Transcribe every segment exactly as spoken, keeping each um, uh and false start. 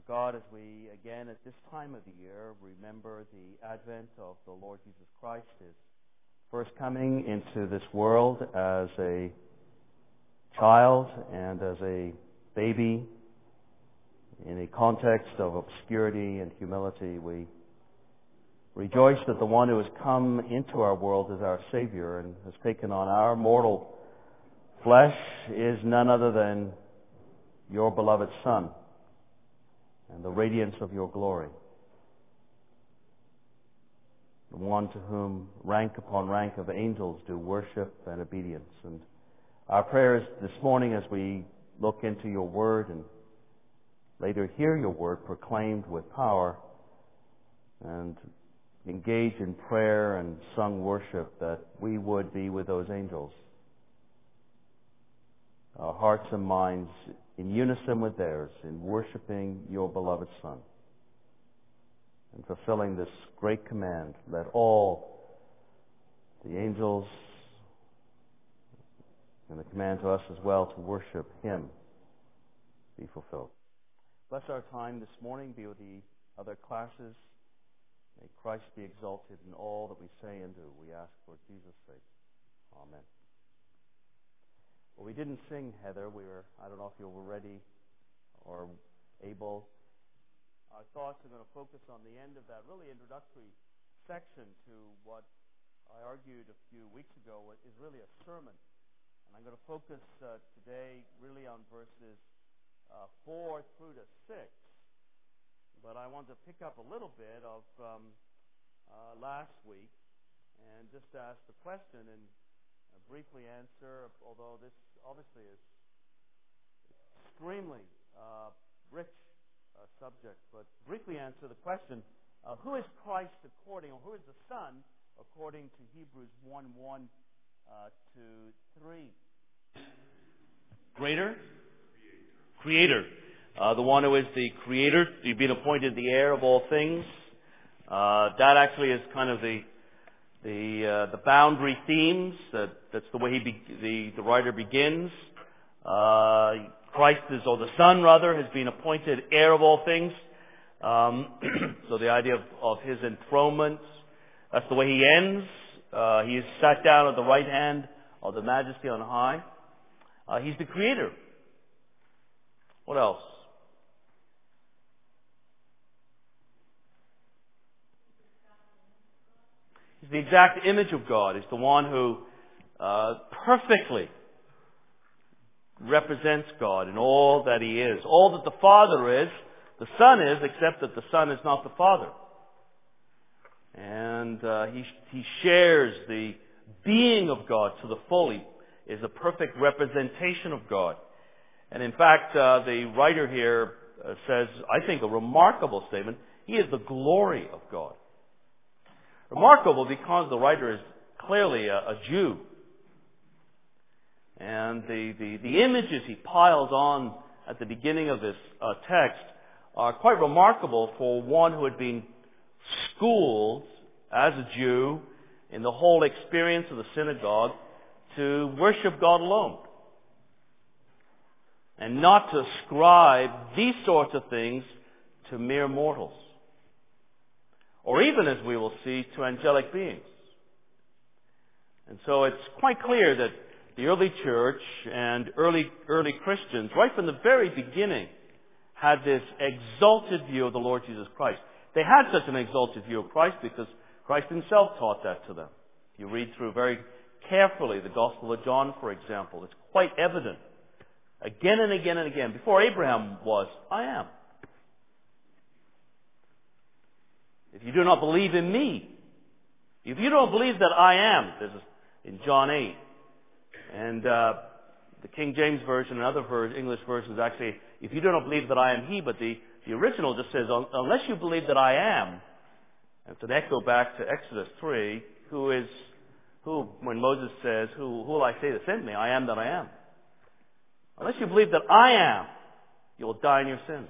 God, as we again at this time of the year remember the advent of the Lord Jesus Christ, His first coming into this world as a child and as a baby in a context of obscurity and humility, we rejoice that the one who has come into our world as our Savior and has taken on our mortal flesh is none other than your beloved Son and the radiance of your glory, the one to whom rank upon rank of angels do worship and obedience. And our prayers this morning as we look into your word and later hear your word proclaimed with power and engage in prayer and sung worship, that we would be with those angels, our hearts and minds in unison with theirs in worshiping your beloved Son and fulfilling this great command. Let all the angels and the command to us as well to worship Him be fulfilled. Bless our time this morning. Be with the other classes. May Christ be exalted in all that we say and do. We ask for Jesus' sake. Amen. Well, we didn't sing, Heather. We were, I don't know if you were ready or able. Our thoughts are going to focus on the end of that really introductory section to what I argued a few weeks ago is really a sermon. And I'm going to focus uh, today really on verses uh, four through to six. But I want to pick up a little bit of um, uh, last week and just ask the question and uh, briefly answer, although this obviously is extremely uh, rich uh, subject, but briefly answer the question, uh, who is Christ according, or who is the Son according to Hebrews one, one uh, to three? Greater? Creator. Uh, the one who is the Creator. You've been appointed the heir of all things. Uh, that actually is kind of the the uh, the boundary themes. That that's the way he be, the the writer begins. Uh, Christ is, or the Son rather, has been appointed heir of all things. Um, so the idea of, of His enthronement. That's the way he ends. Uh, he is sat down at the right hand of the Majesty on high. Uh, he's the Creator. What else? He's the exact image of God. He's the one who uh, perfectly represents God in all that He is. All that the Father is, the Son is, except that the Son is not the Father. And uh, he, he shares the being of God to the full. He is a perfect representation of God. And in fact, uh, the writer here uh, says, I think, a remarkable statement. He is the glory of God. Remarkable because the writer is clearly a, a Jew. And the, the, the images he piles on at the beginning of this uh, text are quite remarkable for one who had been schooled as a Jew in the whole experience of the synagogue to worship God alone. And not to ascribe these sorts of things to mere mortals. Or even, as we will see, to angelic beings. And so it's quite clear that the early church and early early Christians, right from the very beginning, had this exalted view of the Lord Jesus Christ. They had such an exalted view of Christ because Christ Himself taught that to them. If you read through very carefully the Gospel of John, for example, it's quite evident. Again and again and again. Before Abraham was, I am. If you do not believe in me, if you don't believe that I am, this is in John eight. And uh, the King James Version and other ver- English versions actually, if you do not believe that I am He, but the, the original just says, unless you believe that I am, and it's an echo back to Exodus three, who is, who, when Moses says, who, who will I say that sent me? I am that I am. Unless you believe that I am, you will die in your sins.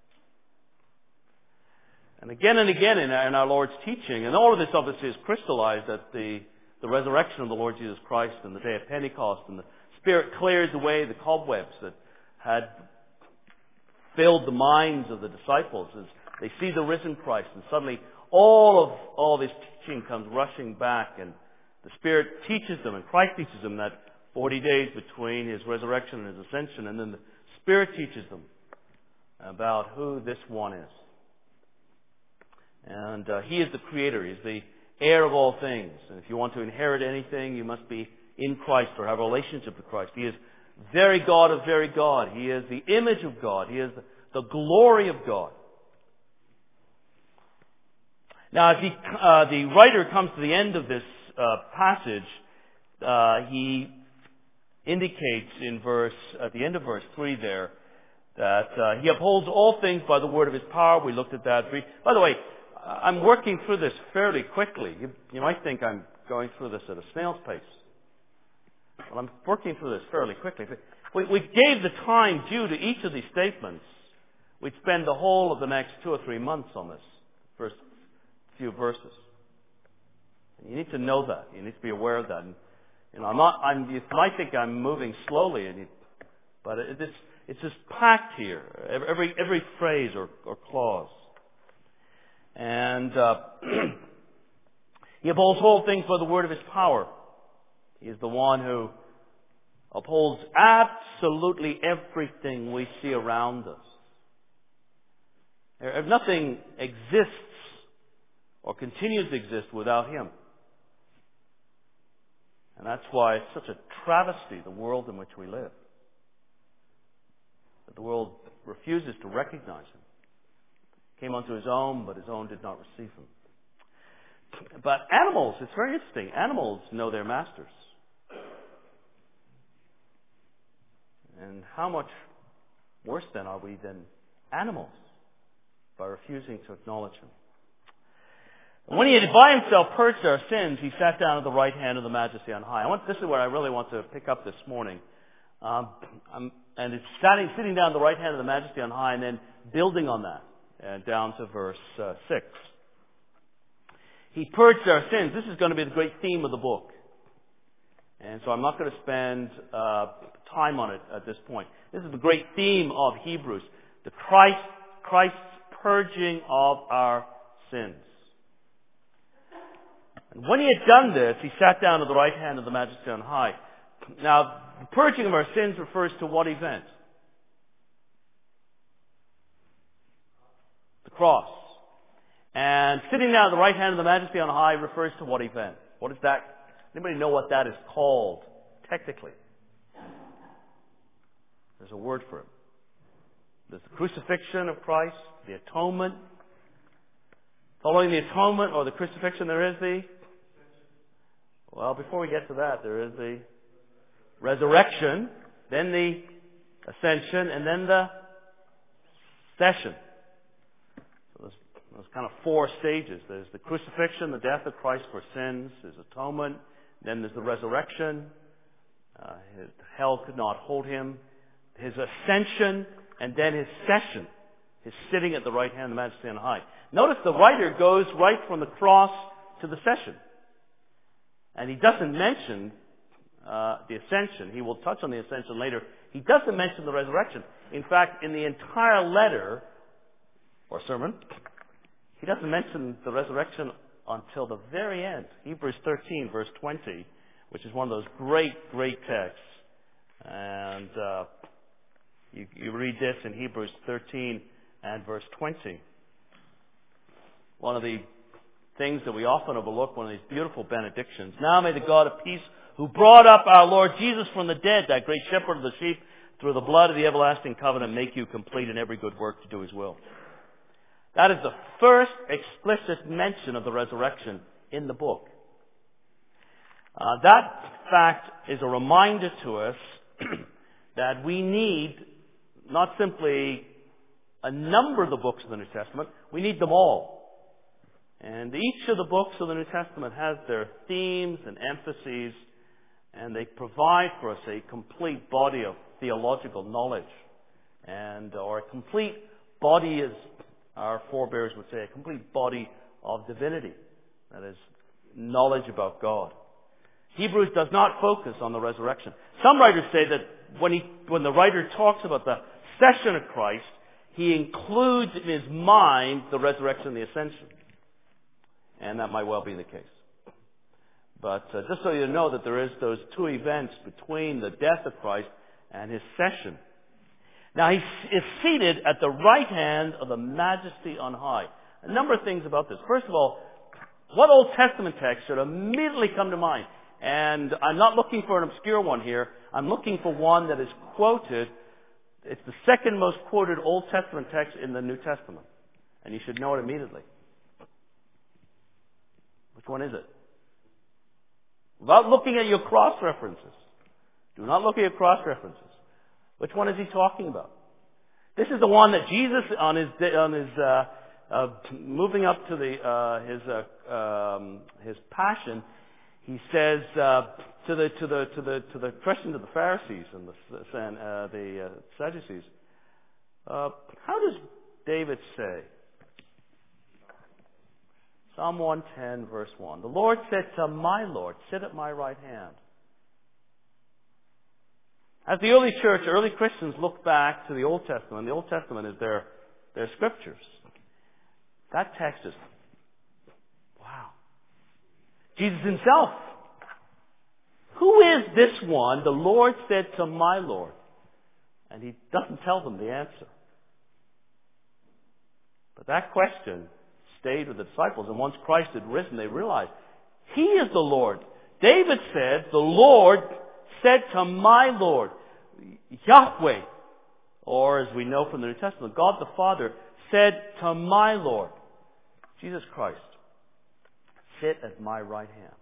And again and again in our, in our Lord's teaching, and all of this obviously is crystallized at the, the resurrection of the Lord Jesus Christ and the day of Pentecost, and the Spirit clears away the cobwebs that had filled the minds of the disciples as they see the risen Christ, and suddenly all of all this teaching comes rushing back, and the Spirit teaches them, and Christ teaches them that forty days between His resurrection and His ascension, and then the Spirit teaches them about who this one is. And uh, He is the Creator. He is the heir of all things. And if you want to inherit anything, you must be in Christ or have a relationship with Christ. He is very God of very God. He is the image of God. He is the, the glory of God. Now, if he, uh, the writer comes to the end of this uh, passage, uh, he indicates in verse, at the end of verse three there, that uh, He upholds all things by the word of His power. We looked at that. By the way, I'm working through this fairly quickly. You, you might think I'm going through this at a snail's pace. Well, I'm working through this fairly quickly. If we, we gave the time due to each of these statements, we'd spend the whole of the next two or three months on this first few verses. And you need to know that. You need to be aware of that. And, you know, I'm not. I'm. You might think I'm moving slowly, and you, but it, it's it's just packed here. Every every phrase or, or clause. And uh, He upholds all things by the word of His power. He is the one who upholds absolutely everything we see around us. If nothing exists or continues to exist without Him. And that's why it's such a travesty, the world in which we live. That the world refuses to recognize Him. Came unto His own, but His own did not receive Him. But animals, it's very interesting. Animals know their masters. And how much worse then are we than animals by refusing to acknowledge Him? And when He had by Himself purged our sins, He sat down at the right hand of the Majesty on high. I want, this is where I really want to pick up this morning. Um, I'm, and it's sitting, sitting down at the right hand of the Majesty on high, and then building on that uh, down to verse uh, six. He purged our sins. This is going to be the great theme of the book. And so I'm not going to spend uh, time on it at this point. This is the great theme of Hebrews. The Christ, Christ's purging of our sins. And when He had done this, He sat down at the right hand of the Majesty on high. Now, the purging of our sins refers to what event? The cross. And sitting down at the right hand of the Majesty on high refers to what event? What is that? Anybody know what that is called technically? There's a word for it. There's the crucifixion of Christ, the atonement. Following the atonement or the crucifixion, there is the... Well, before we get to that, there is the resurrection, then the ascension, and then the session. So there's, there's kind of four stages. There's the crucifixion, the death of Christ for sins, His atonement, then there's the resurrection. Uh, his, hell could not hold Him. His ascension, and then His session, His sitting at the right hand of the Majesty on high. Notice the writer goes right from the cross to the session. And he doesn't mention uh, the ascension. He will touch on the ascension later. He doesn't mention the resurrection. In fact, in the entire letter, or sermon, he doesn't mention the resurrection until the very end. Hebrews thirteen, verse twenty, which is one of those great, great texts. And uh, you, you read this in Hebrews thirteen and verse twenty. One of the things that we often overlook, one of these beautiful benedictions. Now may the God of peace, who brought up our Lord Jesus from the dead, that great shepherd of the sheep, through the blood of the everlasting covenant, make you complete in every good work to do His will. That is the first explicit mention of the resurrection in the book. Uh, that fact is a reminder to us that we need not simply a number of the books of the New Testament, we need them all. And each of the books of the New Testament has their themes and emphases, and they provide for us a complete body of theological knowledge, and or a complete body, as our forebears would say, a complete body of divinity. That is, knowledge about God. Hebrews does not focus on the resurrection. Some writers say that when he, when the writer talks about the session of Christ, he includes in his mind the resurrection and the ascension. And that might well be the case. But uh, just so you know that there is those two events between the death of Christ and his session. Now he is seated at the right hand of the Majesty on high. A number of things about this. First of all, what Old Testament text should immediately come to mind? And I'm not looking for an obscure one here. I'm looking for one that is quoted. It's the second most quoted Old Testament text in the New Testament. And you should know it immediately. Which one is it? Without looking at your cross-references. Do not look at your cross-references. Which one is he talking about? This is the one that Jesus, on his on his uh, uh, moving up to the uh, his uh, um, his passion, he says uh, to the to the to the to the question of the Pharisees and the and, uh, the uh, Sadducees. Uh, how does David say? Psalm one ten, verse one. The Lord said to my Lord, sit at my right hand. As the early church, early Christians look back to the Old Testament, the Old Testament is their, their scriptures. That text is, wow. Jesus himself. Who is this one? The Lord said to my Lord. And he doesn't tell them the answer. But that question stayed with the disciples, and once Christ had risen, they realized, he is the Lord. David said, the Lord said to my Lord, Yahweh, or as we know from the New Testament, God the Father said to my Lord, Jesus Christ, sit at my right hand.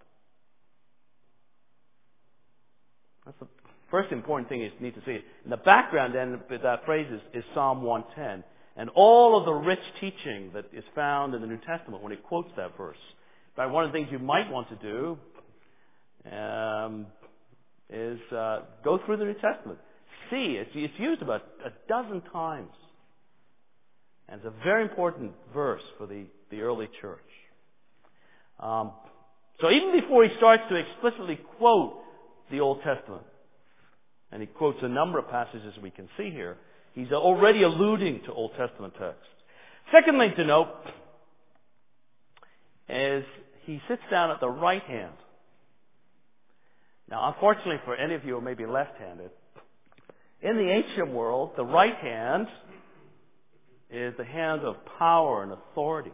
That's the first important thing you need to see. In the background then, that phrase is, is Psalm one ten. And all of the rich teaching that is found in the New Testament when he quotes that verse. In fact, one of the things you might want to do um, is uh, go through the New Testament. See, it's, it's used about a dozen times. And it's a very important verse for the, the early church. Um, so even before he starts to explicitly quote the Old Testament, and he quotes a number of passages we can see here, he's already alluding to Old Testament texts. Second thing to note is he sits down at the right hand. Now, unfortunately for any of you who may be left-handed, in the ancient world, the right hand is the hand of power and authority.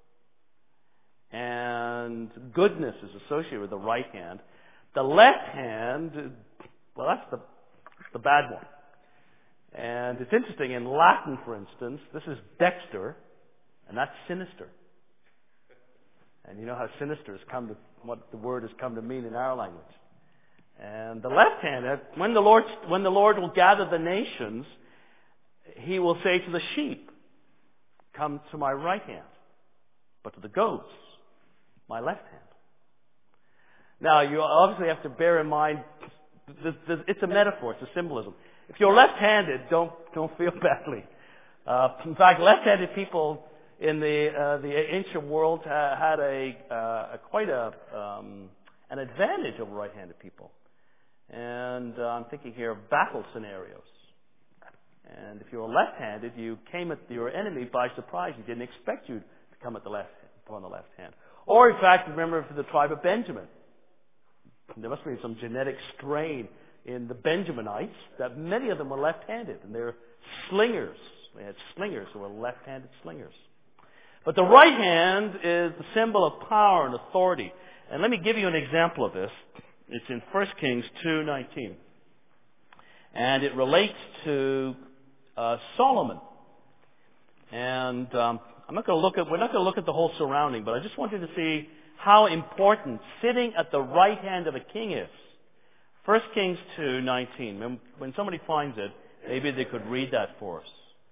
And goodness is associated with the right hand. The left hand, well, that's the, the bad one. And it's interesting, in Latin, for instance, this is dexter, and that's sinister. And you know how sinister has come to, what the word has come to mean in our language. And the left hand, when the Lord, when the Lord will gather the nations, he will say to the sheep, come to my right hand, but to the goats, my left hand. Now, you obviously have to bear in mind, it's a metaphor, it's a symbolism. If you're left-handed, don't don't feel badly. Uh, in fact, left-handed people in the uh, the ancient world ha- had a, uh, a quite a um, an advantage over right-handed people. And uh, I'm thinking here of battle scenarios. And if you were left-handed, you came at your enemy by surprise. He didn't expect you to come at the left on the left hand. Or, in fact, remember for the tribe of Benjamin, there must be some genetic strain in the Benjaminites that many of them were left-handed, and they're slingers. They had slingers who were left-handed slingers. But the right hand is the symbol of power and authority. And let me give you an example of this. It's in First Kings two nineteen. And it relates to uh, Solomon. And um, I'm not going to look at, we're not going to look at the whole surrounding, but I just wanted to see how important sitting at the right hand of a king is. First Kings two nineteen. When, when somebody finds it, maybe they could read that for us.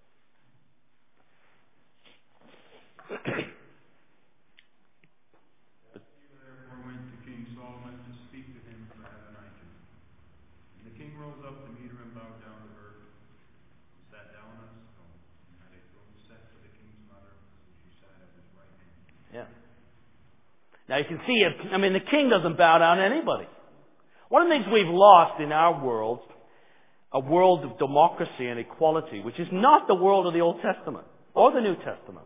Therefore went to King Solomon to speak to him for Adonijah. And the king rose up to meet her and bowed down to her, and sat down on a stone, and had a throne set for the king's mother, so she sat at his right hand. Yeah. Now you can see, I mean, the king doesn't bow down to anybody. One of the things we've lost in our world a world of democracy and equality, which is not the world of the Old Testament or the New Testament.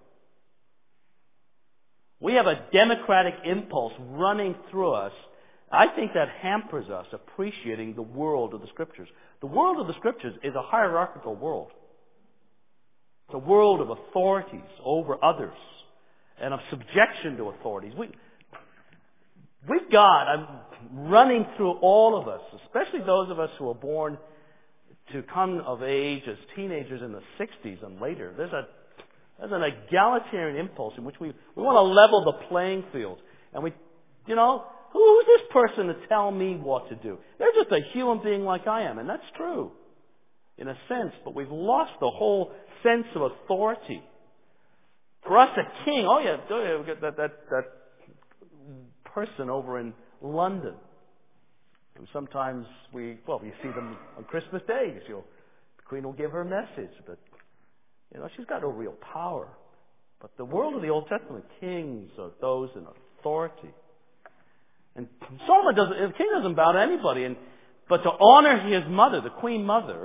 We have a democratic impulse running through us. I think that hampers us appreciating the world of the Scriptures. The world of the Scriptures is a hierarchical world. It's a world of authorities over others and of subjection to authorities. We, we've got, I'm running through all of us, especially those of us who are born to come of age as teenagers in the sixties and later. There's a there's an egalitarian impulse in which we, we want to level the playing field. And we, you know, who's this person to tell me what to do? They're just a human being like I am, and that's true in a sense, but we've lost the whole sense of authority. For us, a king, oh yeah, oh yeah, we've got that, that, that person over in London. And sometimes we, well, we see them on Christmas Day. She'll, the Queen will give her message, but, you know, she's got no real power. But the world of the Old Testament, kings are those in authority. And Solomon doesn't, the king doesn't bow to anybody, and, but to honor his mother, the Queen Mother,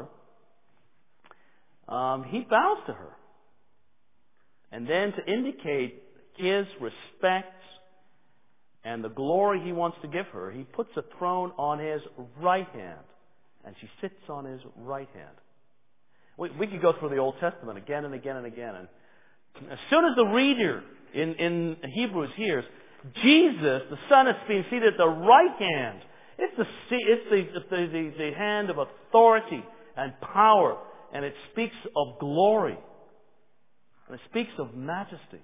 um, he bows to her. And then to indicate his respect and the glory he wants to give her, he puts a throne on his right hand, and she sits on his right hand. We, we could go through the Old Testament again and again and again, and as soon as the reader in, in Hebrews hears Jesus, the Son, is being seated at the right hand, it's the it's the it's the, the, the hand of authority and power, and it speaks of glory, and it speaks of majesty.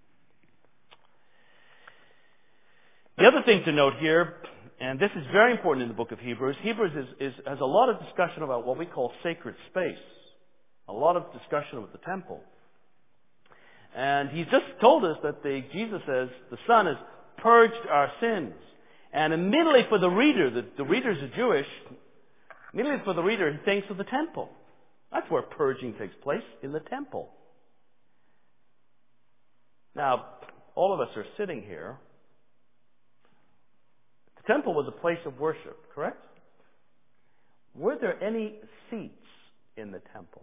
The other thing to note here, and this is very important in the book of Hebrews, Hebrews is, is, has a lot of discussion about what we call sacred space. A lot of discussion about the temple. And he just told us that the, Jesus says the Son has purged our sins. And immediately for the reader, the, the readers are Jewish, immediately for the reader he thinks of the temple. That's where purging takes place, in the temple. Now, all of us are sitting here. The temple was a place of worship, correct? Were there any seats in the temple?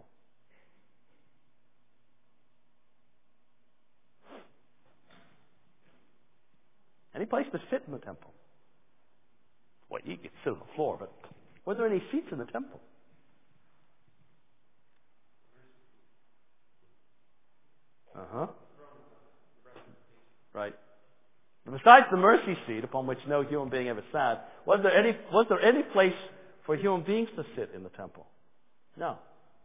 Any place to sit in the temple? Well, you could sit on the floor, but were there any seats in the temple? Uh-huh. Right. Besides the mercy seat, upon which no human being ever sat, was there any was there any place for human beings to sit in the temple? No.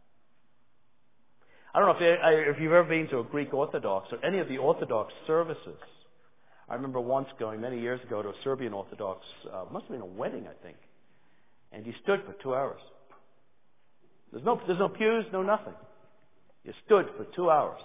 I don't know if, you, if you've ever been to a Greek Orthodox or any of the Orthodox services. I remember once going many years ago to a Serbian Orthodox, uh, must have been a wedding, I think, and you stood for two hours. There's no there's no pews, no nothing. You stood for two hours,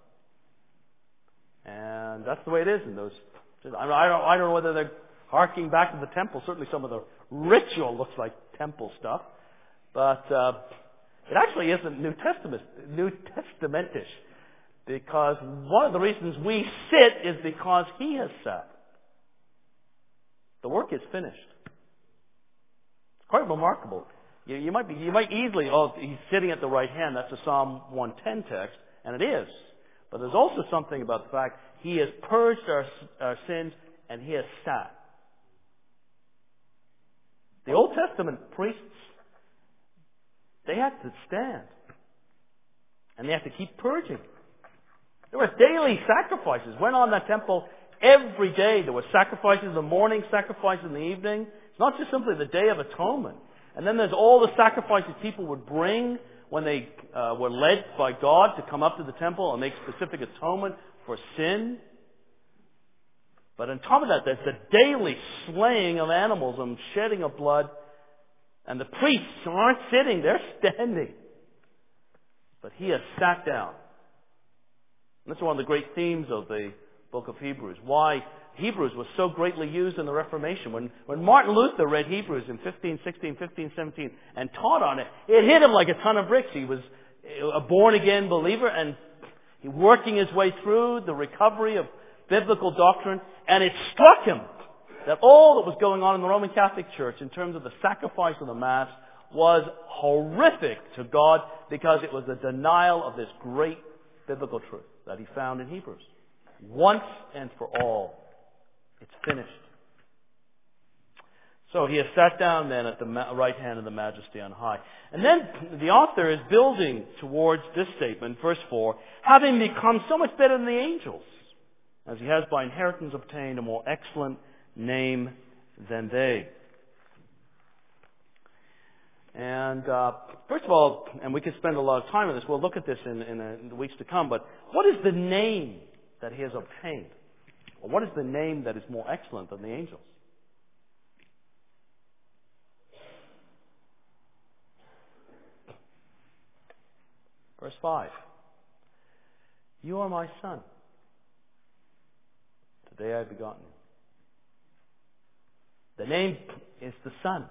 and that's the way it is in those. I don't, I don't know whether they're harking back to the temple. Certainly some of the ritual looks like temple stuff. But uh, it actually isn't New Testament, New Testamentish. Because one of the reasons we sit is because he has sat. The work is finished. It's quite remarkable. You, you might be, you might easily, oh, he's sitting at the right hand. That's a Psalm one ten text, and it is. But there's also something about the fact he has purged our, our sins, and he has sat. The Old Testament priests, they had to stand. And they had to keep purging. There were daily sacrifices. Went on that temple every day. There were sacrifices in the morning, sacrifices in the evening. It's not just simply the Day of Atonement. And then there's all the sacrifices people would bring when they uh, were led by God to come up to the temple and make specific atonement for sin. But on top of that, there's the daily slaying of animals and shedding of blood. And the priests aren't sitting, they're standing. But he has sat down. And this is one of the great themes of the book of Hebrews. Why Hebrews was so greatly used in the Reformation. When, when Martin Luther read Hebrews in fifteen sixteen, fifteen seventeen and taught on it, it hit him like a ton of bricks. He was a born-again believer and he working his way through the recovery of biblical doctrine. And it struck him that all that was going on in the Roman Catholic Church in terms of the sacrifice of the Mass, was horrific to God because it was a denial of this great biblical truth that he found in Hebrews. Once and for all, it's finished. So he has sat down then at the right hand of the Majesty on high. And then the author is building towards this statement, verse four, having become so much better than the angels, as he has by inheritance obtained a more excellent name than they. And uh, first of all, and we could spend a lot of time on this, we'll look at this in, in, a, in the weeks to come, but what is the name that he has obtained? Or what is the name that is more excellent than the angels? Verse five. You are my son. Today I have begotten you. The name is the Son.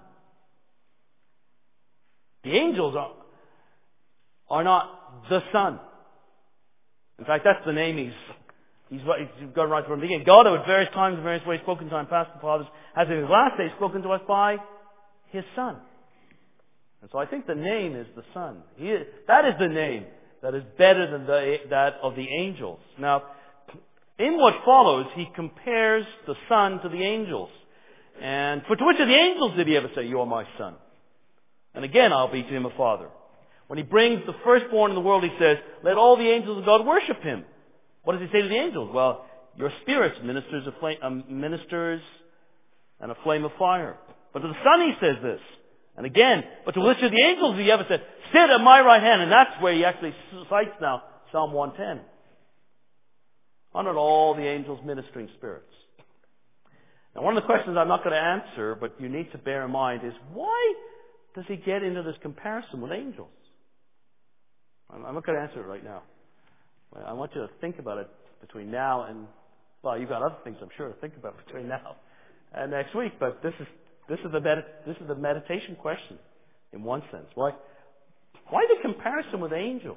The angels are, are not the Son. In fact, that's the name he's, he's, he's got right from the beginning. God, who at various times and various ways spoken to time past the fathers, has in his last days spoken to us by his Son. And so I think the name is the Son. He is, that is the name that is better than the, that of the angels. Now, in what follows, he compares the Son to the angels. And for to which of the angels did he ever say, you are my Son? And again, I'll be to him a father. When he brings the firstborn in the world, he says, let all the angels of God worship him. What does he say to the angels? Well, your spirits ministers, a flame, um, ministers and a flame of fire. But to the Son he says this. And again, but to which of the angels did he ever say, sit at my right hand? And that's where he actually cites now Psalm one ten. Are not all the angels ministering spirits? Now, one of the questions I'm not going to answer, but you need to bear in mind, is why does he get into this comparison with angels? I'm not going to answer it right now. I want you to think about it between now and, well, you've got other things I'm sure to think about between now and next week, but this is this is the medit- this is the meditation question in one sense. Why why the comparison with angels?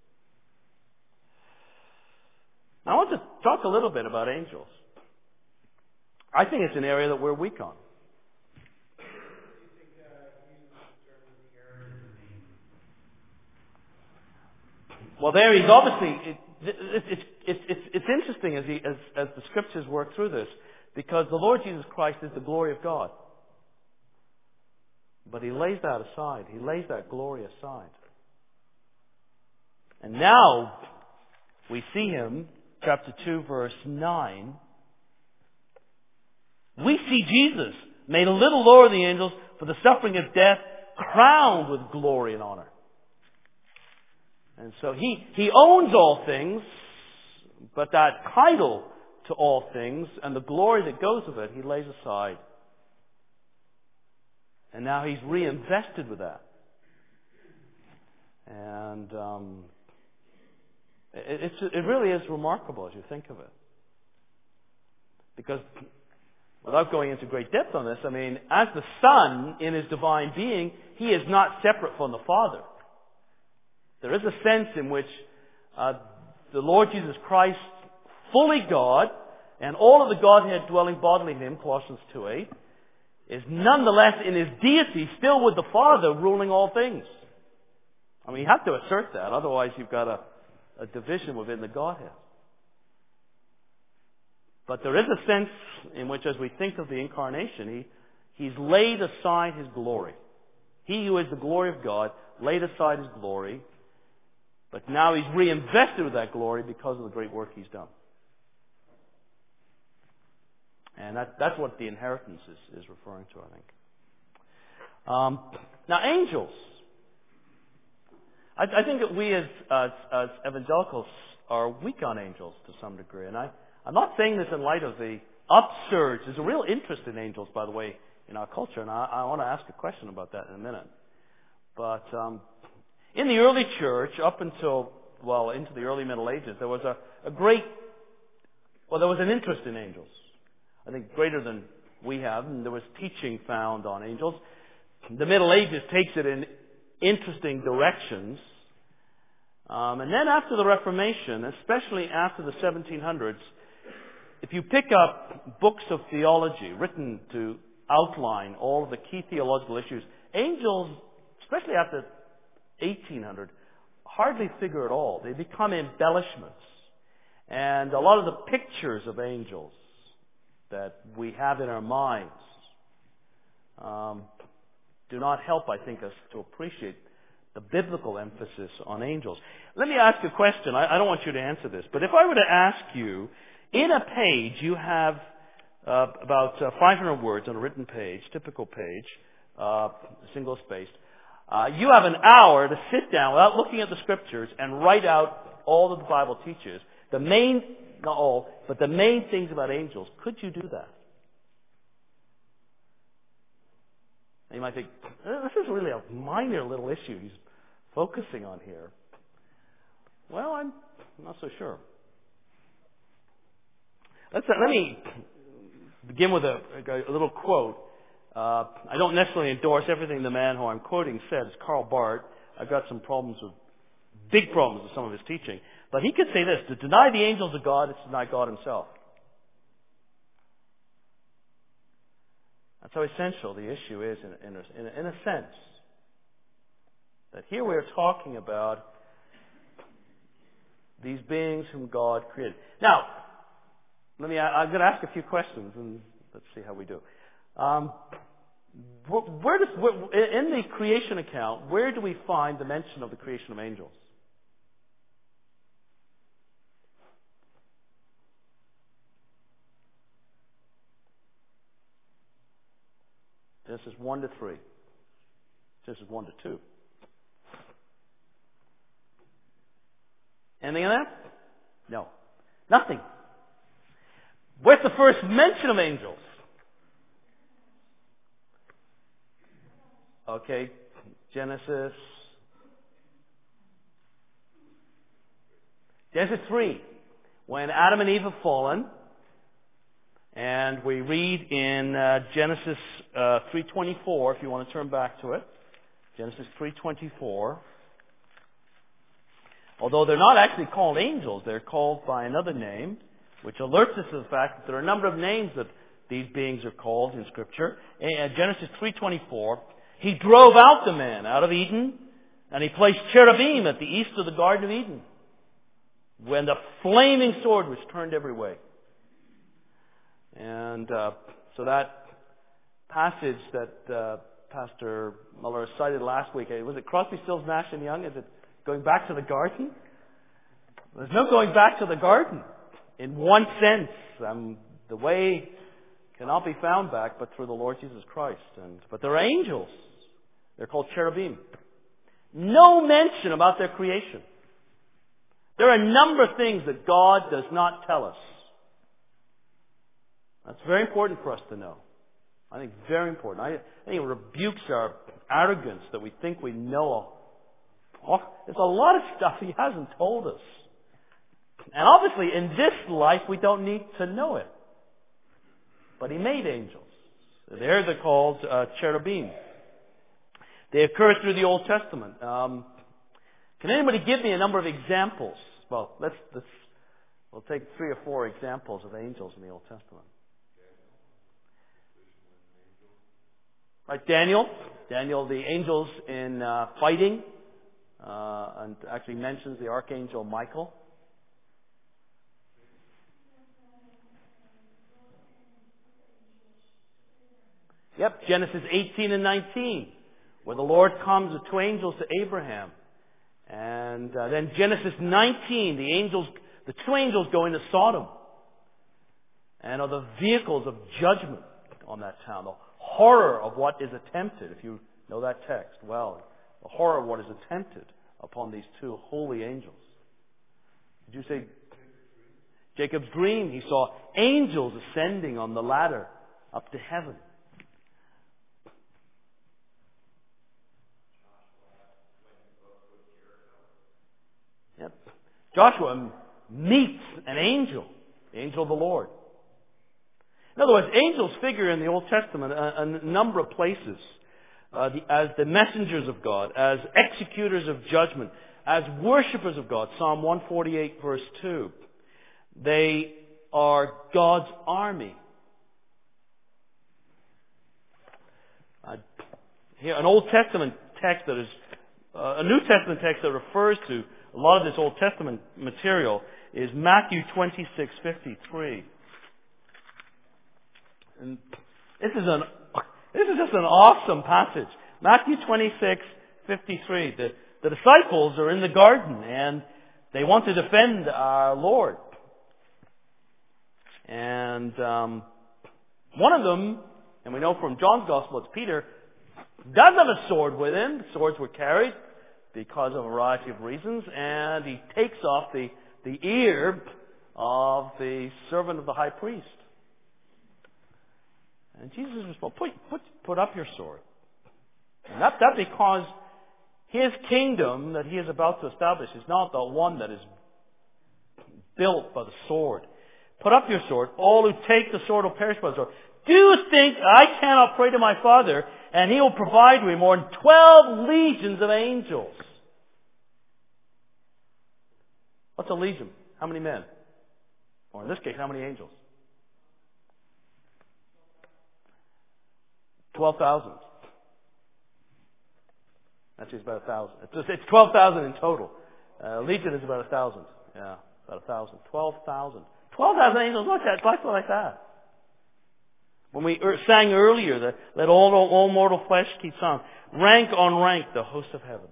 Now, I want to talk a little bit about angels. I think it's an area that we're weak on. Well, there he's obviously, it, it, it, it, it's, it's interesting as, he, as, as the scriptures work through this, because the Lord Jesus Christ is the glory of God. But he lays that aside. He lays that glory aside. And now we see him, chapter two, verse nine. We see Jesus made a little lower than the angels for the suffering of death, crowned with glory and honor. And so he, he owns all things, but that title to all things and the glory that goes with it, he lays aside. And now he's reinvested with that. And um, it, it's, it really is remarkable as you think of it. Because without going into great depth on this, I mean, as the Son in his divine being, he is not separate from the Father. There is a sense in which uh, the Lord Jesus Christ, fully God, and all of the Godhead dwelling bodily in him, Colossians two eight, is nonetheless in his deity still with the Father ruling all things. I mean, you have to assert that, otherwise you've got a, a division within the Godhead. But there is a sense in which, as we think of the incarnation, he, he's laid aside his glory. He who is the glory of God laid aside his glory, but now he's reinvested with that glory because of the great work he's done. And that, that's what the inheritance is, is referring to, I think. Um, now, angels. I, I think that we as, as, as evangelicals are weak on angels to some degree. And I, I'm not saying this in light of the upsurge. There's a real interest in angels, by the way, in our culture. And I, I want to ask a question about that in a minute. But um, in the early church, up until, well, into the early Middle Ages, there was a, a great, well, there was an interest in angels. I think greater than we have, and there was teaching found on angels. The Middle Ages takes it in interesting directions. Um, and then after the Reformation, especially after the seventeen hundreds, if you pick up books of theology written to outline all of the key theological issues, angels especially after eighteen hundred, hardly figure at all. They become embellishments. And a lot of the pictures of angels that we have in our minds um, do not help, I think, us to appreciate the biblical emphasis on angels. Let me ask you a question. I, I don't want you to answer this, but if I were to ask you, in a page you have uh, about uh, five hundred words on a written page, typical page, uh, single-spaced. Uh, you have an hour to sit down without looking at the scriptures and write out all that the Bible teaches. The main, not all, but the main things about angels. Could you do that? And you might think, this is really a minor little issue he's focusing on here. Well, I'm not so sure. Let's, uh, let me begin with a, a, a little quote. Uh, I don't necessarily endorse everything the man who I'm quoting said. It's Karl Barth. I've got some problems with, big problems with some of his teaching. But he could say this: to deny the angels of God is to deny God himself. That's how essential the issue is in, in, a, in, a, in a sense. That here we're talking about these beings whom God created. Now, let me, I'm going to ask a few questions and let's see how we do. Um, where, where does, where, in the creation account, where do we find the mention of the creation of angels? Genesis one to three. Genesis one to two. Anything in that? No. Nothing. Where's the first mention of angels? Okay, Genesis. Genesis three. When Adam and Eve have fallen, and we read in uh, Genesis uh, three twenty-four, if you want to turn back to it. Genesis three twenty-four. Although they're not actually called angels, they're called by another name, which alerts us to the fact that there are a number of names that these beings are called in Scripture. In Genesis three twenty-four, he drove out the man out of Eden, and he placed cherubim at the east of the Garden of Eden, when the flaming sword was turned every way. And uh, so that passage that uh, Pastor Muller cited last week, was it Crosby, Stills, Nash and Young? Is it going back to the garden? There's no going back to the garden. In one sense, um, the way cannot be found back but through the Lord Jesus Christ. And but there are angels. They're called cherubim. No mention about their creation. There are a number of things that God does not tell us. That's very important for us to know. I think very important. I, I think it rebukes our arrogance that we think we know. Oh, there's a lot of stuff He hasn't told us. And obviously in this life we don't need to know it. But He made angels. There they're called uh, cherubim. They occur through the Old Testament. Um, can anybody give me a number of examples? Well, let's, let's we'll take three or four examples of angels in the Old Testament. Right, Daniel. Daniel, the angels in uh, fighting, uh, and actually mentions the archangel Michael. Yep, Genesis eighteen and nineteen, where the Lord comes with two angels to Abraham. And uh, then Genesis nineteen, the angels, the two angels go into Sodom and are the vehicles of judgment on that town. The horror of what is attempted, if you know that text well, the horror of what is attempted upon these two holy angels. Did you say Jacob's dream? He saw angels ascending on the ladder up to heaven. Yep. Joshua meets an angel, the angel of the Lord. In other words, angels figure in the Old Testament a, a number of places uh, the, as the messengers of God, as executors of judgment, as worshippers of God. Psalm one forty-eight verse two. They are God's army. Uh, here, an Old Testament text that is uh, a New Testament text that refers to a lot of this Old Testament material is Matthew twenty-six fifty-three. And this is an this is just an awesome passage. Matthew twenty-six fifty-three. The, the disciples are in the garden and they want to defend our Lord. And um, one of them, and we know from John's Gospel it's Peter, does have a sword with him. Swords were carried because of a variety of reasons, and he takes off the, the ear of the servant of the high priest. And Jesus responds, put, put, put up your sword. And that, that because his kingdom that he is about to establish is not the one that is built by the sword. Put up your sword. All who take the sword will perish by the sword. Do you think I cannot pray to my Father and he will provide me more than twelve legions of angels? What's a legion? How many men? Or in this case, how many angels? Twelve thousand. Actually, it's about a thousand. It's, it's twelve thousand in total. Uh, legion is about a thousand. Yeah, about a thousand. Twelve thousand. Twelve thousand angels. Look at it, like that. When we er, sang earlier that let all, all mortal flesh keep silent, rank on rank the host of heaven.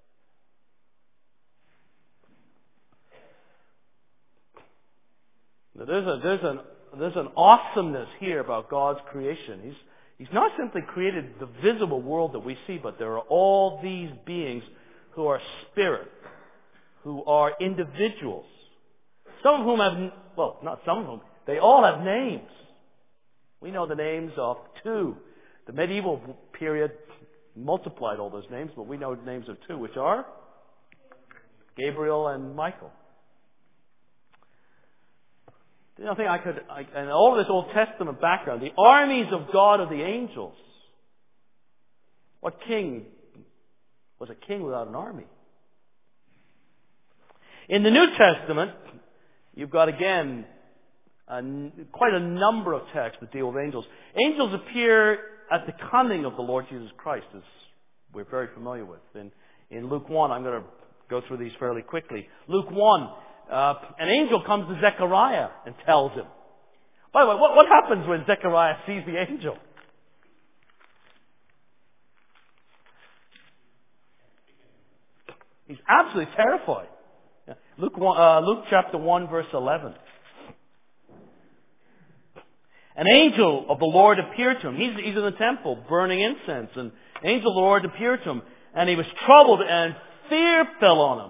Now, there's a there's an there's an awesomeness here about God's creation. He's He's not simply created the visible world that we see, but there are all these beings who are spirit, who are individuals. Some of whom have, well, not some of whom, they all have names. We know the names of two. The medieval period multiplied all those names, but we know the names of two, which are Gabriel and Michael. You know, I think I could, I, and all of this Old Testament background, the armies of God of the angels. What king was a king without an army? In the New Testament, you've got again a, quite a number of texts that deal with angels. Angels appear at the coming of the Lord Jesus Christ, as we're very familiar with. In, in Luke one, I'm going to go through these fairly quickly. Luke one, uh, an angel comes to Zechariah and tells him. By the way, what, what happens when Zechariah sees the angel? He's absolutely terrified. Luke, one, uh, Luke chapter one, verse eleven. An angel of the Lord appeared to him. He's, he's in the temple burning incense. And an angel of the Lord appeared to him. And he was troubled and fear fell on him.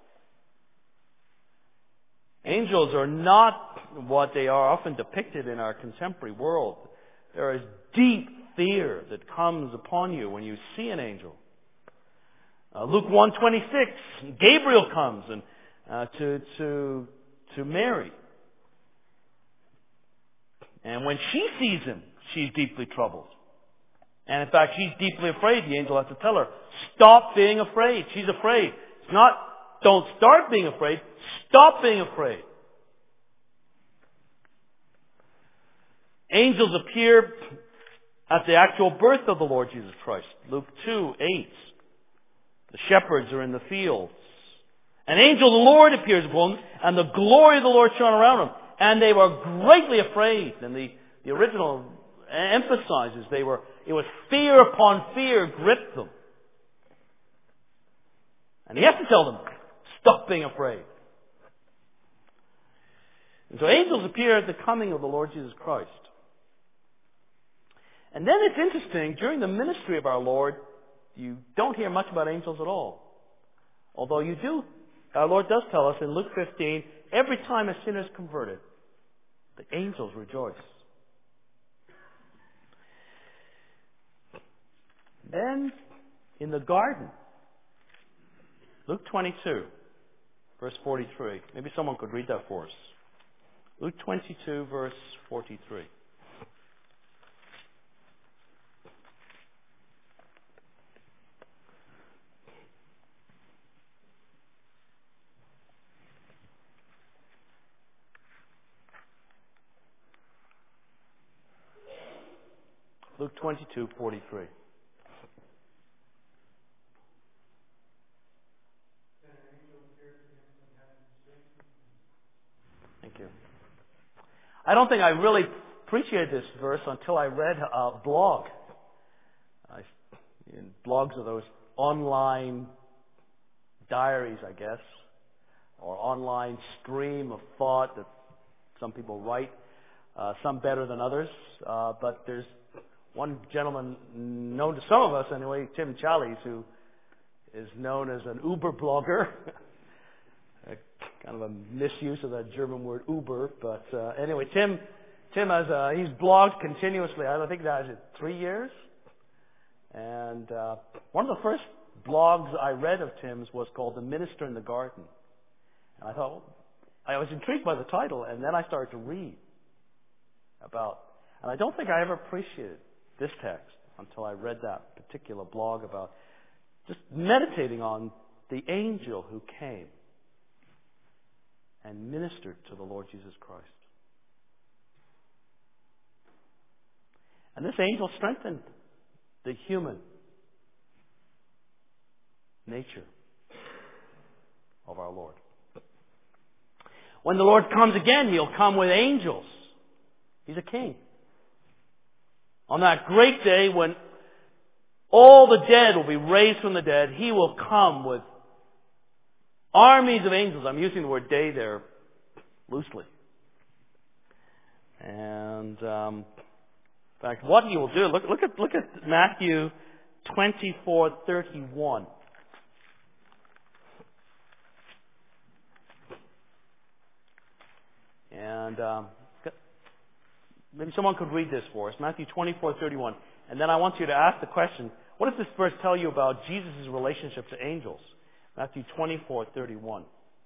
Angels are not what they are often depicted in our contemporary world. There is deep fear that comes upon you when you see an angel. Uh, Luke one twenty-six, Gabriel comes and uh, to to to Mary. And when she sees him, she's deeply troubled. And in fact, she's deeply afraid. The angel has to tell her, stop being afraid. She's afraid. It's not, don't start being afraid. Stop being afraid. Angels appear at the actual birth of the Lord Jesus Christ. Luke two eight. The shepherds are in the fields. An angel of the Lord appears upon them, and the glory of the Lord shone around them. And they were greatly afraid. And the, the original emphasizes they were, it was fear upon fear gripped them. And he has to tell them, stop being afraid. And so angels appear at the coming of the Lord Jesus Christ. And then it's interesting, during the ministry of our Lord, you don't hear much about angels at all. Although you do, our Lord does tell us in Luke fifteen, every time a sinner is converted, the angels rejoice. Then, in the garden, Luke twenty-two, verse forty-three. Maybe someone could read that for us. Luke twenty-two, verse forty-three. Luke twenty-two, forty-three. I don't think I really appreciated this verse until I read a blog. I, blogs are those online diaries, I guess, or online stream of thought that some people write, uh, some better than others. Uh, but there's one gentleman known to some of us anyway, Tim Challies, who is known as an Uber blogger. Kind of a misuse of that German word Uber, but uh, anyway, Tim, Tim has uh, he's blogged continuously. I think that is three years, and uh, one of the first blogs I read of Tim's was called "The Minister in the Garden," and I thought well, I was intrigued by the title, and then I started to read about, and I don't think I ever appreciated this text until I read that particular blog about just meditating on the angel who came and ministered to the Lord Jesus Christ. And this angel strengthened the human nature of our Lord. When the Lord comes again, He'll come with angels. He's a king. On that great day when all the dead will be raised from the dead, He will come with armies of angels. I'm using the word day there loosely. And um, in fact, what He will do, look, look at look at Matthew twenty-four thirty-one. And um, maybe someone could read this for us. Matthew twenty-four thirty-one. And then I want you to ask the question, what does this verse tell you about Jesus' relationship to angels? Matthew twenty-four thirty-one.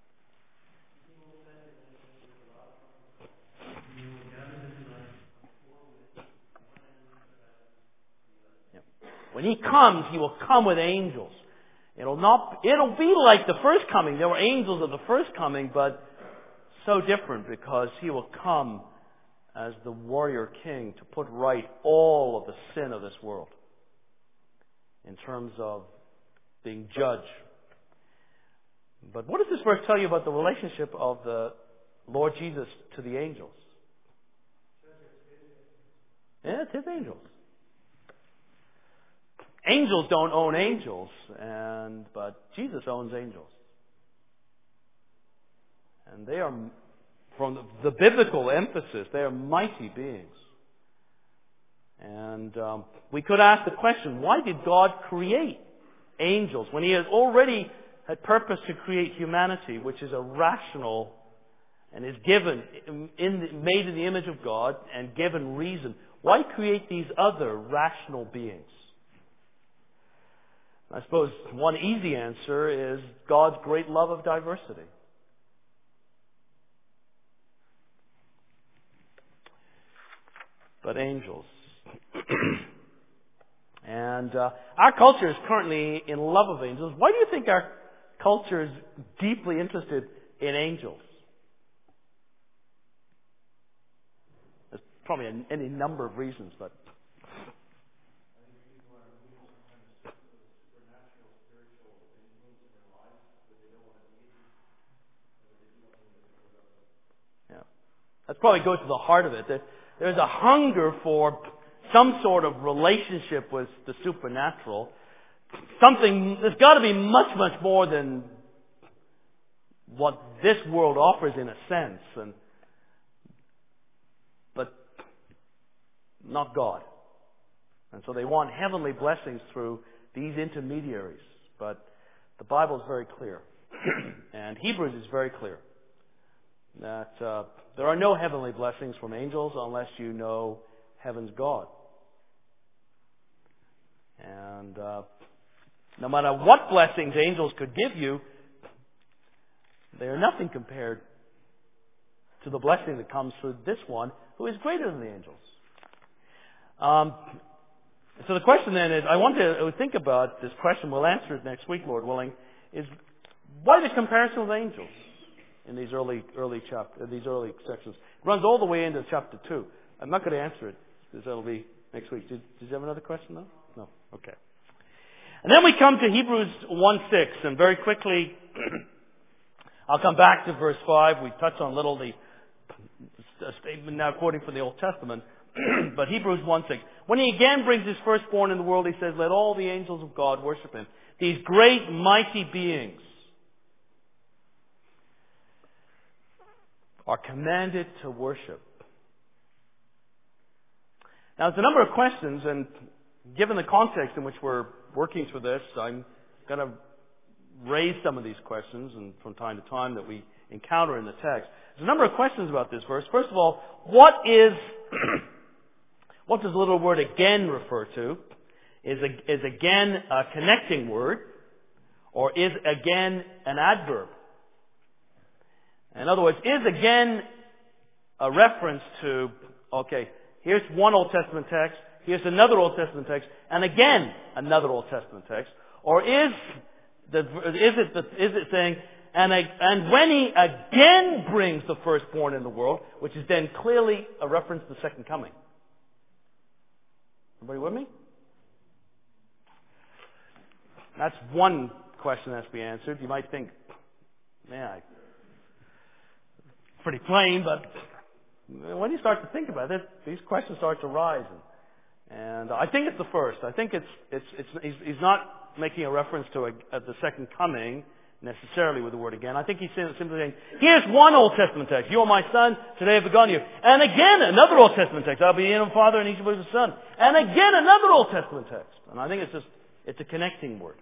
Yep. When He comes, He will come with angels. It'll not. It'll be like the first coming. There were angels of the first coming, but so different because He will come as the warrior king to put right all of the sin of this world in terms of being judged. But what does this verse tell you about the relationship of the Lord Jesus to the angels? Yeah, it's His angels. Angels don't own angels, and but Jesus owns angels. And they are, from the, the biblical emphasis, they are mighty beings. And um, we could ask the question, why did God create angels when He has already had purpose to create humanity, which is a rational and is given, in, made in the image of God and given reason? Why create these other rational beings? I suppose one easy answer is God's great love of diversity. But angels. and uh, our culture is currently in love of angels. Why do you think our culture is deeply interested in angels? There's probably any number of reasons, but yeah, that probably goes to the heart of it. That there's a hunger for some sort of relationship with the supernatural. Something, there's got to be much, much more than what this world offers in a sense, and but not God. And so they want heavenly blessings through these intermediaries. But the Bible is very clear, and Hebrews is very clear, that uh, there are no heavenly blessings from angels unless you know heaven's God. And uh, no matter what blessings angels could give you, they are nothing compared to the blessing that comes through this one who is greater than the angels. Um, so the question then is, I want to think about this question, we'll answer it next week, Lord willing, is why the comparison with angels in these early early chapter, these early sections? It runs all the way into chapter two. I'm not going to answer it, because that'll be next week. Did, did you have another question, though? No? Okay. And then we come to Hebrews one six, and very quickly, I'll come back to verse five. We touched on a little the a statement now quoting from the Old Testament, but Hebrews one six. When he again brings his firstborn in the world, he says, let all the angels of God worship him. These great, mighty beings are commanded to worship. Now, there's a number of questions, and given the context in which we're working through this, I'm going to raise some of these questions, and from time to time that we encounter in the text. There's a number of questions about this verse. First of all, what is what does the little word again refer to? Is, a, is again a connecting word, or is again an adverb? In other words, is again a reference to, okay, here's one Old Testament text, here's another Old Testament text, and again another Old Testament text, or is the is it the, is it saying, and and when he again brings the firstborn in the world, which is then clearly a reference to the second coming. Everybody with me? That's one question that has to be answered. You might think, man, I, pretty plain, but when you start to think about it, these questions start to rise. And, and I think it's the first. I think it's it's it's he's, he's not making a reference to a, a, the second coming necessarily with the word again. I think he's simply saying, here's one Old Testament text. You are my son, today I've begun you. And again, another Old Testament text. I'll be in him, Father, and each of us a son. And again, another Old Testament text. And I think it's just, it's a connecting word.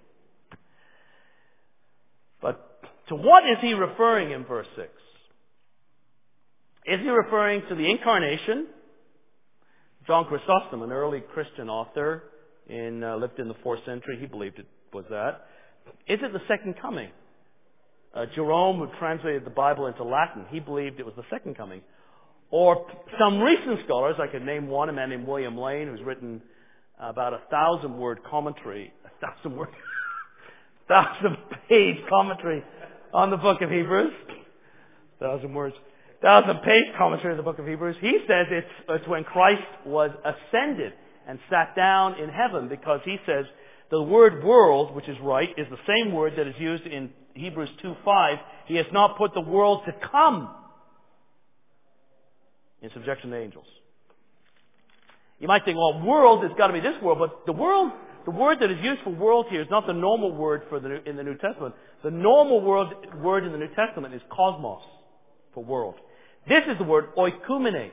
But to what is he referring in verse six? Is he referring to the incarnation? John Chrysostom, an early Christian author, in uh, lived in the fourth century, he believed it was that. Is it the second coming? Uh, Jerome, who translated the Bible into Latin, he believed it was the second coming. Or some recent scholars, I could name one, a man named William Lane, who's written about a thousand word commentary, a thousand word, thousand page commentary on the book of Hebrews. Thousand words. Thousand page commentary on the book of Hebrews. He says it's, it's when Christ was ascended and sat down in heaven, because he says the word world, which is right, is the same word that is used in Hebrews two five. He has not put the world to come in subjection to angels. You might think, well, world has got to be this world, but the world, the word that is used for world here is not the normal word for the, in the New Testament. The normal word, word in the New Testament is cosmos for world. This is the word oikumene.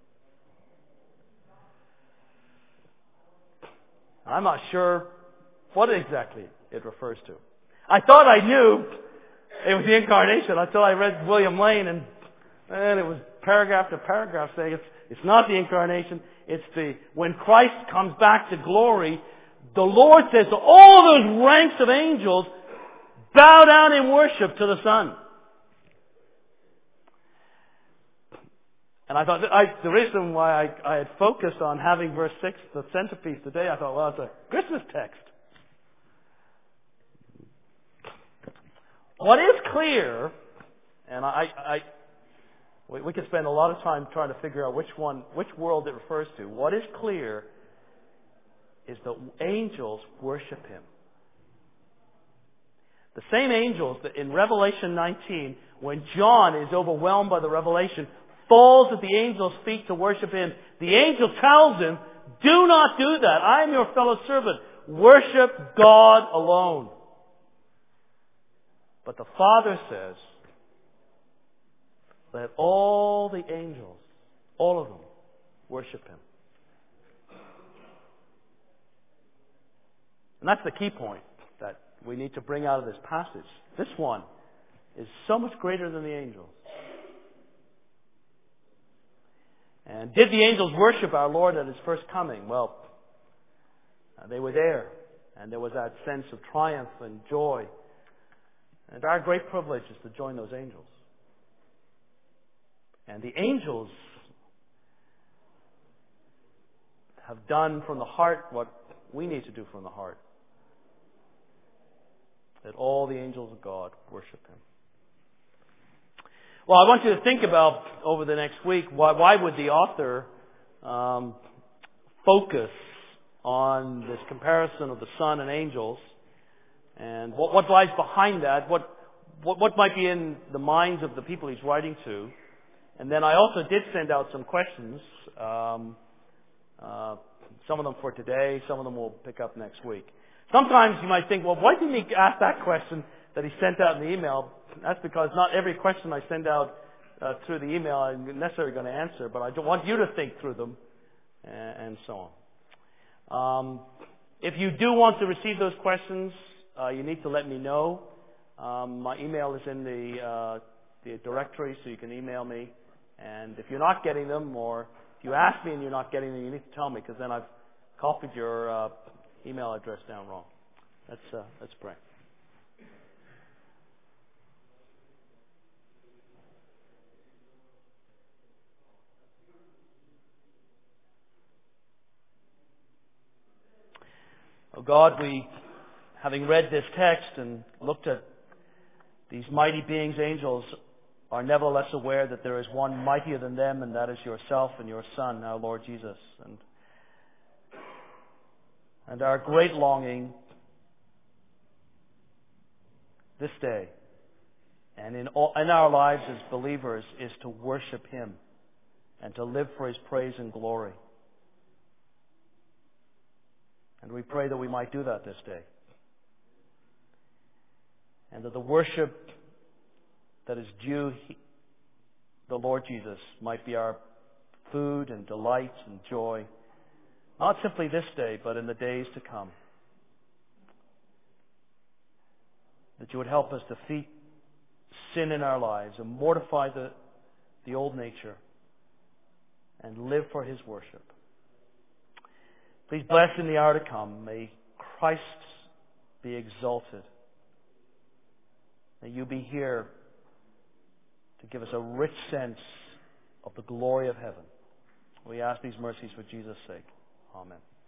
I'm not sure what exactly it refers to. I thought I knew it was the incarnation until I read William Lane, and, and it was paragraph to paragraph saying it's, it's not the incarnation, it's the, when Christ comes back to glory, the Lord says to all those ranks of angels, bow down in worship to the Son. And I thought, I, the reason why I, I had focused on having verse six, the centerpiece today, I thought, well, it's a Christmas text. What is clear, and I, I, we, we could spend a lot of time trying to figure out which one, which world it refers to. What is clear is that angels worship Him. The same angels that in Revelation nineteen, when John is overwhelmed by the revelation, falls at the angel's feet to worship him. The angel tells him, do not do that. I am your fellow servant. Worship God alone. But the Father says, let all the angels, all of them, worship Him. And that's the key point that we need to bring out of this passage. This one is so much greater than the angels. And did the angels worship our Lord at His first coming? Well, uh, they were there. And there was that sense of triumph and joy. And our great privilege is to join those angels. And the angels have done from the heart what we need to do from the heart. That all the angels of God worship Him. Well, I want you to think about over the next week, why, why would the author um, focus on this comparison of the Son and angels, and what, what lies behind that, what, what what might be in the minds of the people he's writing to, And then I also did send out some questions, um, uh, some of them for today, some of them we'll pick up next week. Sometimes you might think, well, why didn't he ask that question that he sent out in the email? That's because not every question I send out uh, through the email I'm necessarily going to answer, but I don't want you to think through them, and, and so on. Um, if you do want to receive those questions, uh, you need to let me know. Um, my email is in the, uh, the directory, so you can email me. And if you're not getting them, or if you ask me and you're not getting them, you need to tell me, because then I've copied your uh, email address down wrong. Let's, uh, let's pray. Oh God, we, having read this text and looked at these mighty beings, angels, are nevertheless aware that there is one mightier than them, and that is yourself and your Son, our Lord Jesus. And, and our great longing this day and in, all, in our lives as believers is to worship Him and to live for His praise and glory. And we pray that we might do that this day. And that the worship that is due the Lord Jesus might be our food and delight and joy, not simply this day, but in the days to come. That you would help us defeat sin in our lives and mortify the, the old nature and live for His worship. Please bless in the hour to come. May Christ be exalted. May you be here to give us a rich sense of the glory of heaven. We ask these mercies for Jesus' sake. Amen.